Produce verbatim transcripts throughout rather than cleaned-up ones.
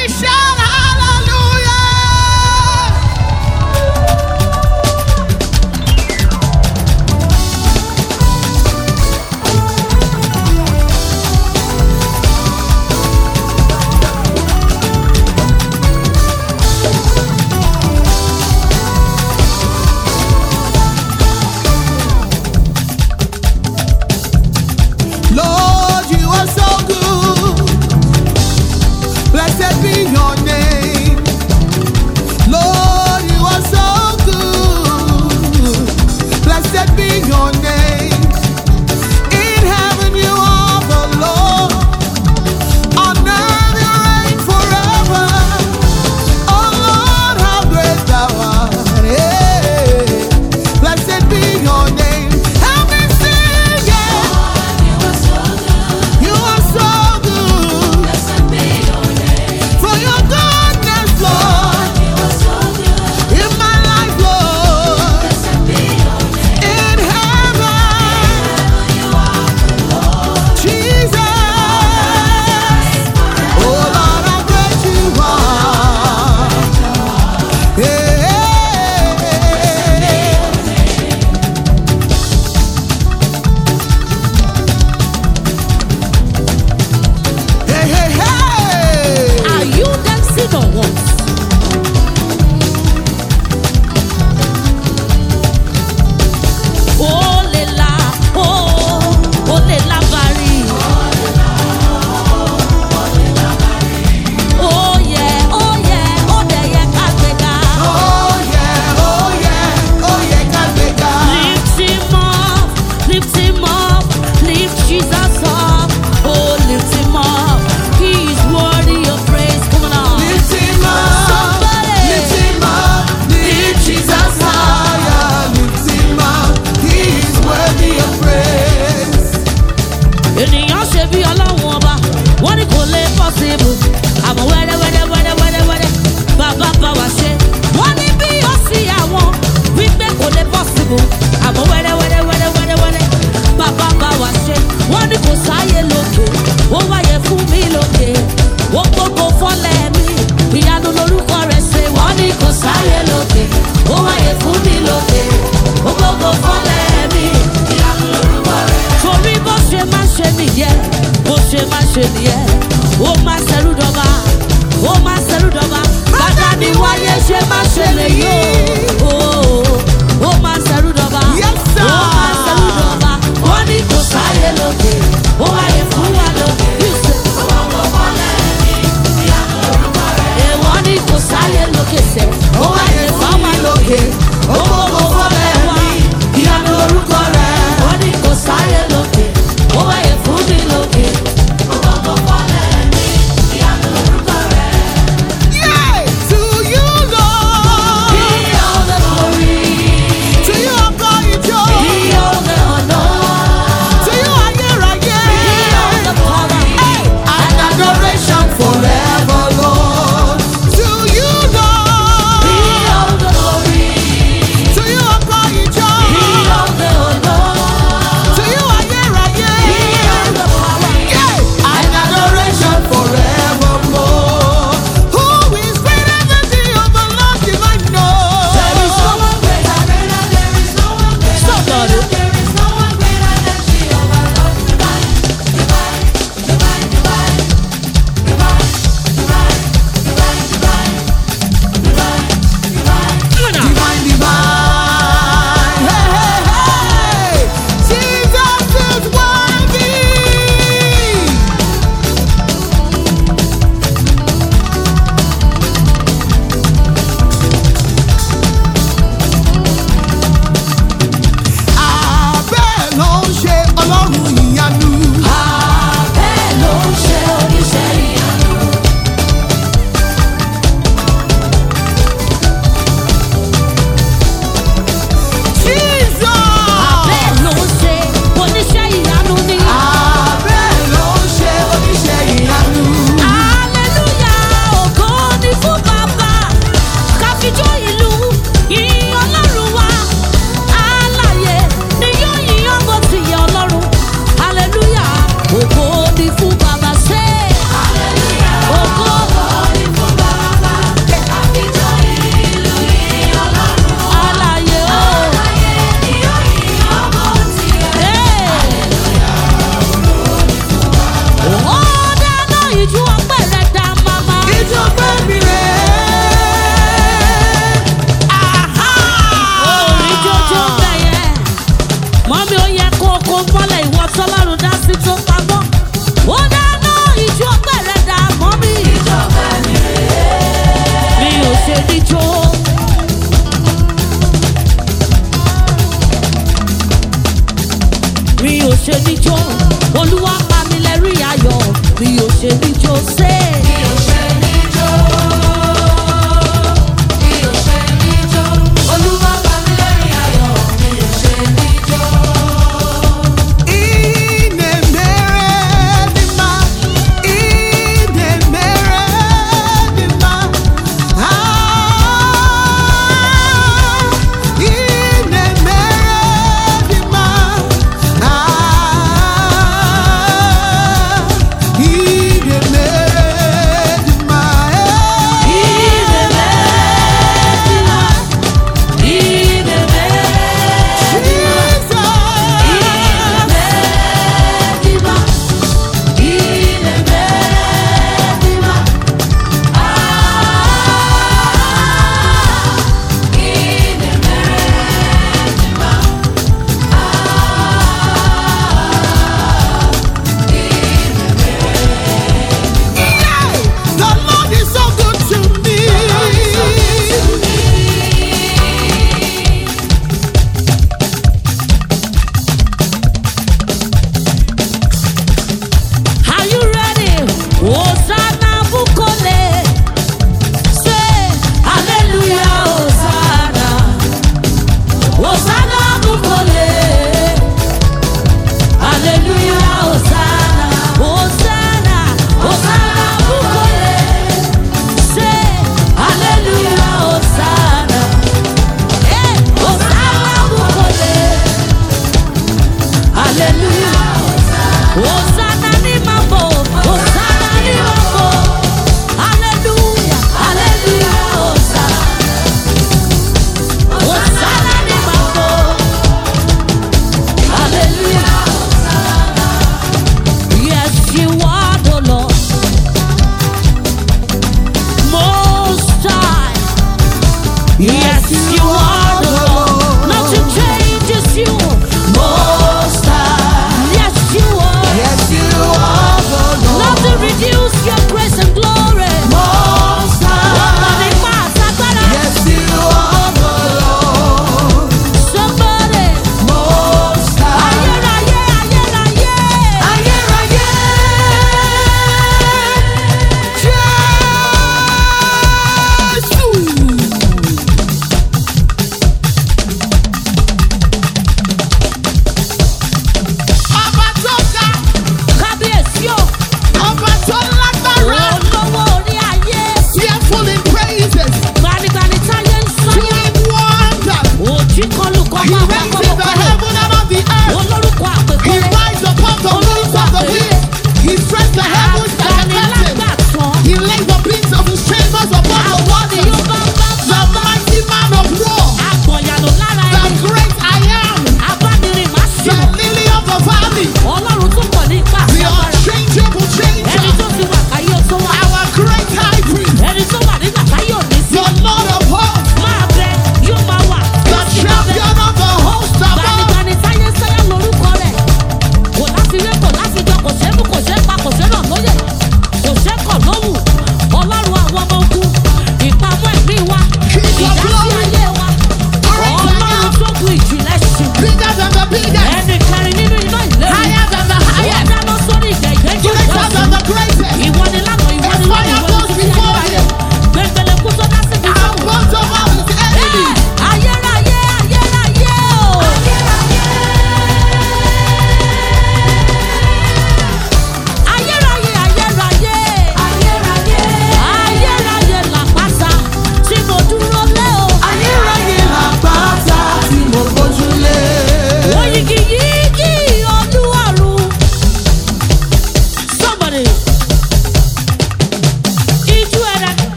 shout hallelujah. Lord, you are so good. Blessed be your name.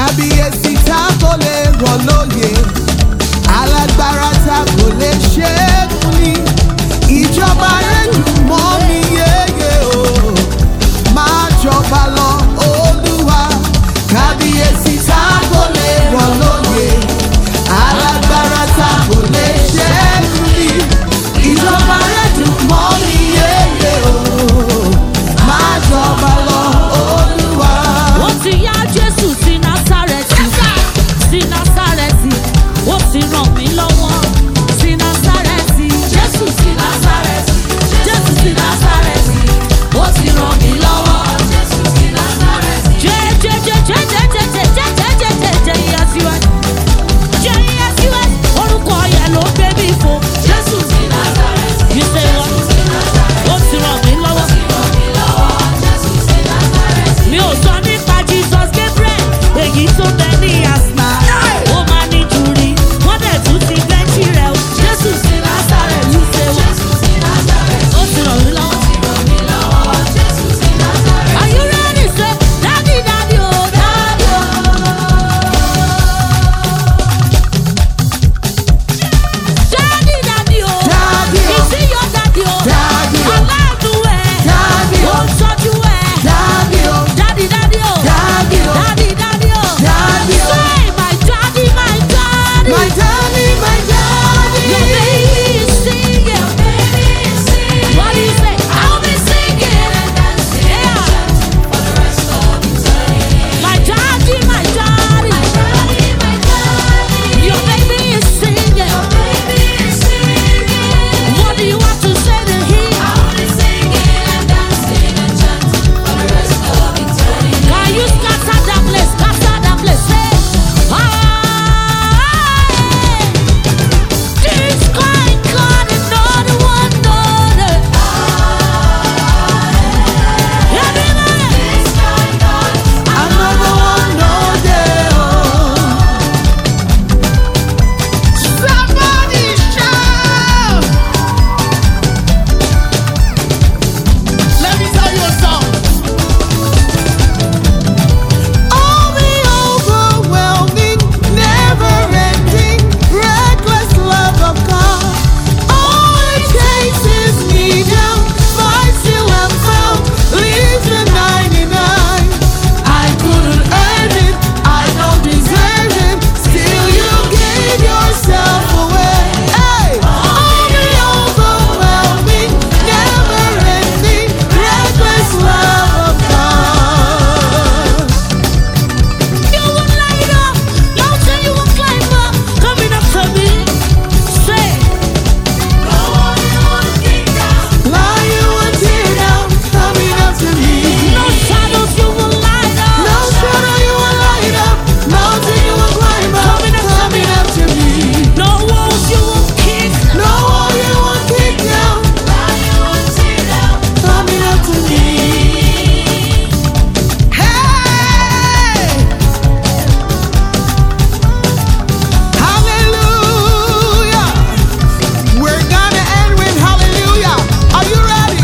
kábíyèsí tá kò lè rọ̀ lóyè, alágbára tá kò lè ṣẹ́gun ni, ìjọba rẹ̀ dùn mọ́ mi yéye o, máa jọba lọ Olúwa, kábíyèsí tá kò lè rọ̀ lóyè, alágbára tá kò lè ṣẹ́gun ni, ìjọba rẹ̀ dùn mọ́ mi yéye o, máa jọba lọ Olúwa. Ó ti yá Jésù sí Násárẹ́tì, sí Násárẹ́tì, ó ti ràn mí lọ́wọ́ sí Násárẹ́tì. Jésù sí Násárẹ́tì, Jésù sí Násárẹ́tì, ó ti ràn mí lọ́wọ́. Jésù sí Násárẹ́tì. Jẹ́ jẹ́ jẹ́ jẹ́ jẹ́ jẹ́ jẹ́ jẹ́ jẹ́ jẹ́ jẹ́ jẹ́ ìyá tiwa. Jẹ́ ìyá tiwa, orúkọ yẹn ló gbé mi fò. Jésù sí Násárẹ́tì. You say what? Ó ti ràn mí lọ́wọ́. Mi ò sọ nípa Jesus Gabriel, èyí tó bẹ ní asma. Ó máa ní jùrí, wọ́n dẹ̀ tún ti bẹ́ńkì rẹ̀ o. Jésù sí Násárẹ́tì, you say what? Ó ti ràn mí lọ́wọ́. Are you ready? Say, Daddy, Daddy, oh, Daddy, oh. Daddy, Daddy, oh. Daddy, oh. Is he your daddy, oh? Daddy, oh. Aláàánú ẹ̀. Daddy, oh. Ó ń tọ́jú ẹ̀. Daddy, oh. Daddy, Daddy, oh. Daddy, oh. Daddy, Daddy, oh. Daddy, oh. Say, my daddy, my daddy. My daddy, my daddy. Your baby is singing. What do you say? I'll be singing and dancing. Yeah. My daddy, my daddy. Your baby is singing. What do you want to say to him? Can you scatter that place? Scatter that place. Say, ah, this kind God is not the one, not the. Everybody. Another one, no day, oh. Somebody shout. Let me tell you a song. All the overwhelming, never-ending, reckless love of God always chases me down, finds till I'm found, leaves the ninety-nine. I couldn't earn it, I don't deserve it, still you gave yourself away. Hey! All the overwhelming, never-ending, reckless love of God. You will light up, don't say you will climb up, coming up to me. Say, Lie you and tear down, coming up to me. no shadows you will light up. No shadow you will light up, mountain you will climb up, coming up to me. No walls you will kick. No wall you will kick down, coming up to me. Hey! Hallelujah! We're gonna end with hallelujah. Are you ready?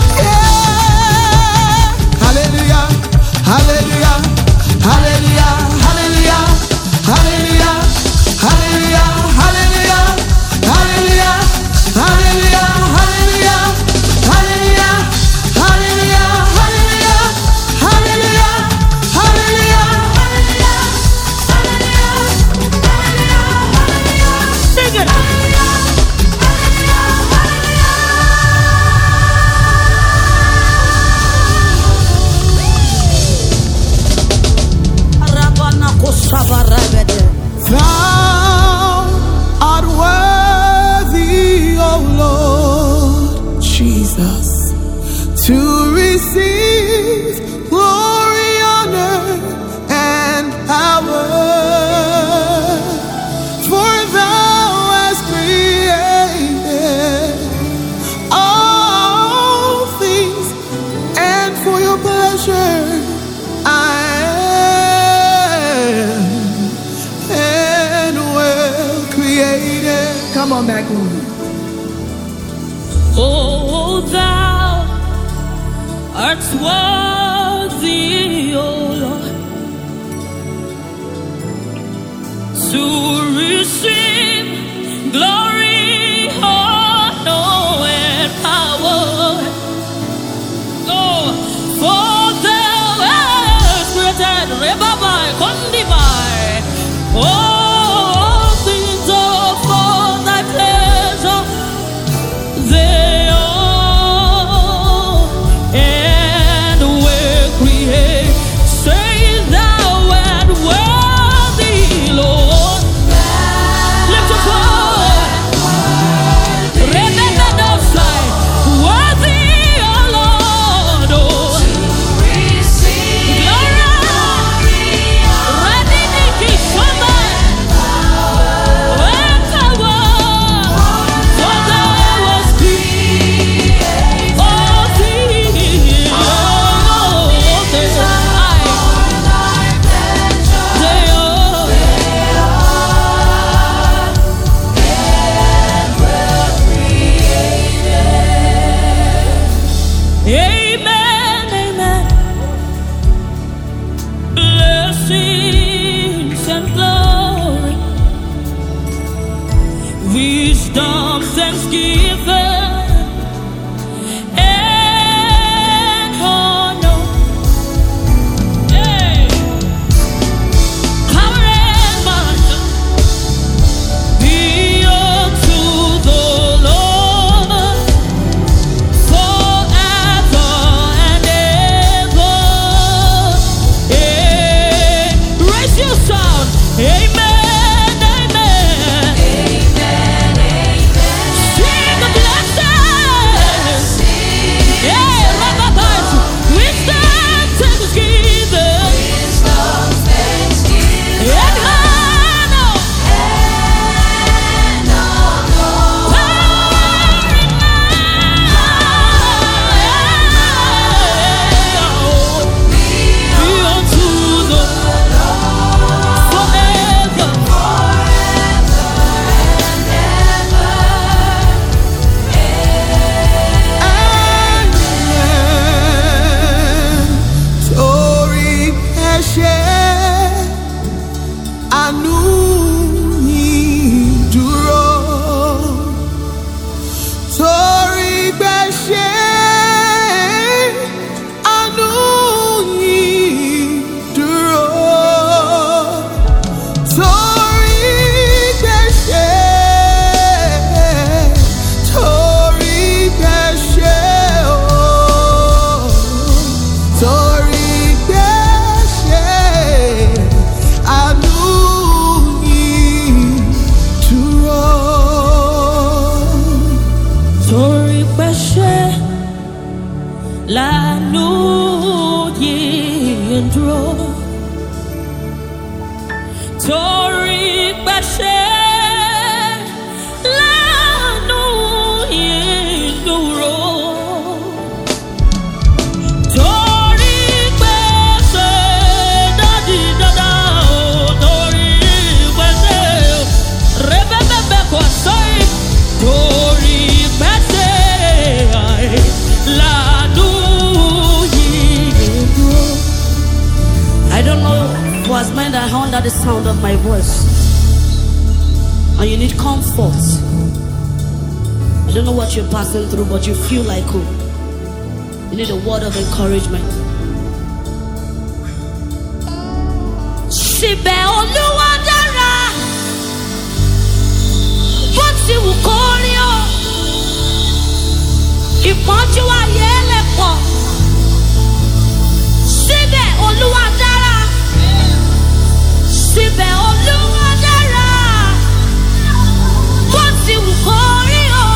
Yeah! Hallelujah! Hallelujah! Hallelujah! Hallelujah! Hallelujah! Hallelujah! Hallelujah! Hallelujah! Hallelujah! Hallelujah! Hallelujah! Hallelujah! Hallelujah! Hallelujah! Sing it. Rabana kosaba rabede. Thou art worthy, O Lord Jesus, to receive glory, honor, and power. For thou hast created all things, and for your pleasure I am and well created. Come on back with me. Oh, thou art worthy, O Lord, to receive glory, honor, and power. Oh, for thou hast created Rebabai, Kondibai. All things are for thy pleasure. They are and were created. Say thou art worthy, Lord. Lift your voice. Remember those side. Worthy, O Lord. Oh. Amen, amen. Blessings and glory, wisdom, thanksgiving, and honor. Hey. Power and might be unto the Lord forever and ever. Hey. Raise your sound. Amen, amen. Sing the blessings. Yeah, Rababas. Wisdom, thanksgiving, and honor. Torí ẹ̀ṣẹ̀ àánú yìí dúró. Torí ẹ̀ṣẹ̀ àánú yìí dúró. Torí ẹ̀ṣẹ̀, torí ẹ̀ṣẹ̀ o. Torí ẹ̀ṣẹ̀ àánú yìí dúró. Torí pẹ́ṣẹ̀ lànú yìí ń dúró. Torí pẹ́ṣẹ̀ lànú yìí ń dúró. Torí pẹ́ṣẹ̀ dádì dádá o. Torí pẹ́ṣẹ̀ rẹ́bẹ́bẹ́bẹ́ kò sọ́yìn. Torí pẹ́ṣẹ̀ lànú yìí ń dúró. I don't know who has meant that under the sound of my voice, and you need comfort. I don't know what you're passing through, but you feel like hope. You need a word of encouragement. Síbẹ̀ Olúwa dára, bó ti wù kó rí o. Ìpọ́njú ayé lè pọ̀. Síbẹ̀ Olúwa dára. Síbẹ̀ Olúwa dára, bó ti wù kó rí o.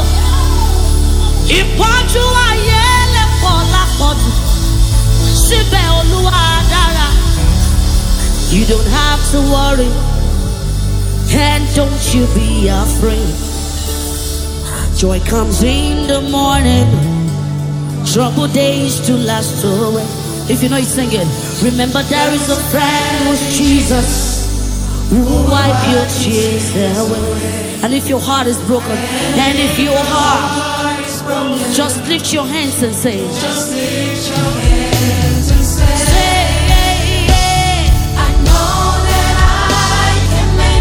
Ìpọ́njú ayé lè pọ̀ lápọ̀jù. Síbẹ̀ Olúwa dára. You don't have to worry, and don't you be afraid. Joy comes in the morning, trouble days to last away. If you know it, sing it. Remember there is a friend who's Jesus, who will wipe your tears away. And if your heart is broken, and if your heart, just lift your hands and say, just lift your hands and say, say, I know that I can make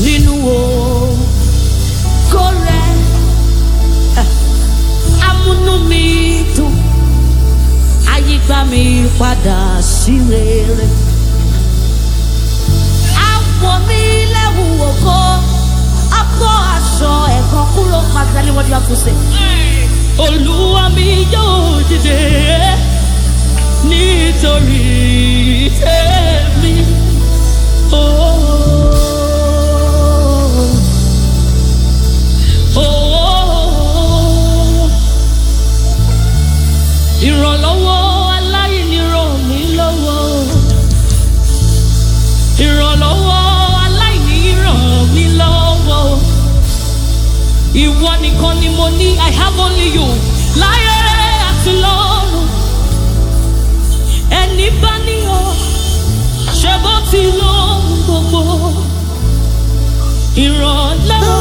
nínú ògo rẹ̀. Amúnú mi dùn, àyígbá mi padà sí rere. Àwọ̀ mi lẹ́wù ògo, abọ́ aṣọ ẹ̀gàn kúrò. Magdalene, what do you have to say? Olúwa mi yóò dìde nítorí tèmi. Oh, oh, ìrànlọ́wọ́ aláìní ràn mí lọ́wọ́. Ìrànlọ́wọ́ aláìní ràn mí lọ́wọ́. Ìwọ nìkan ni mo ní, I have only you. Láyé àti lọ́run, ẹni bá ní ọ, ṣe bó ti lóhun gbogbo. Ìrànlọ́wọ́